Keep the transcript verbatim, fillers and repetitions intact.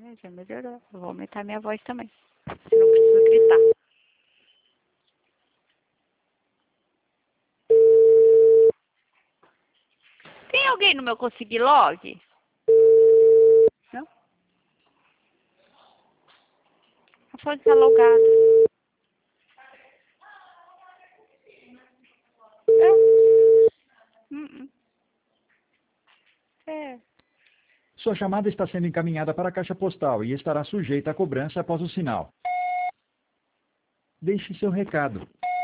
É, já melhorou. Eu vou aumentar minha voz também. Você não precisa gritar. Tem alguém no meu Consegui Log? Não? A fonte está logada. Não. Uh -uh. É. Sua chamada está sendo encaminhada para a caixa postal e estará sujeita a cobrança após o sinal. Deixe seu recado.